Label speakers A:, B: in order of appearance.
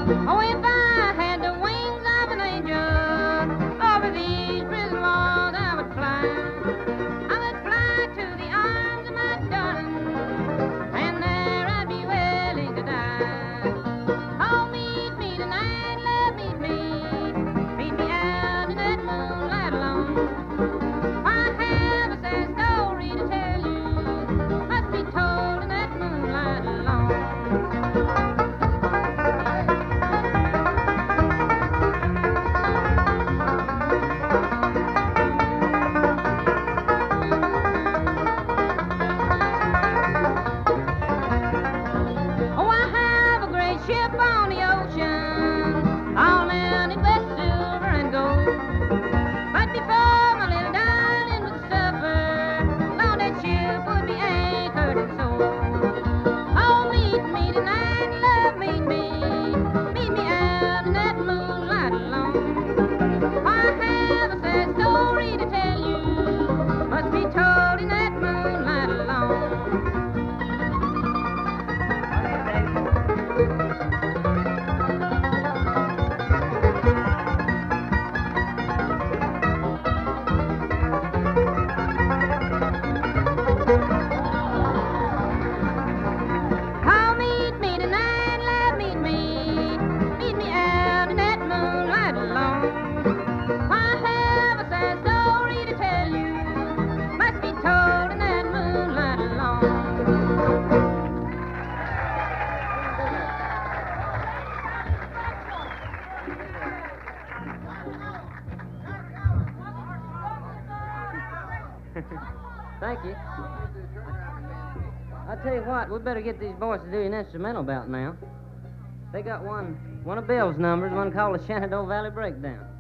A: Oh, if I had the wings of an angel over these prison walls, I would fly. I would fly to the arms of my darling, and there I'd be willing to die. Oh, meet me tonight, love, meet me out in that moonlight alone. I have a sad story to tell you, must be told in that moonlight alone. Oh, I have a great ship on the ocean, all mounted with silver and gold. But before my little darling would suffer, Lord, that ship would be anchored and sold. Oh, meet me tonight, love, meet me out in that moonlight alone. I have a sad story to tell you, must be told in that moonlight alone. Oh, meet me tonight, love, meet me out in that moonlight alone. I have a sad story to tell you, must be told in that moonlight alone. Thank you. I tell you what, we better get these boys to do an instrumental about now. They got one of Bill's numbers, one called the Shenandoah Valley Breakdown.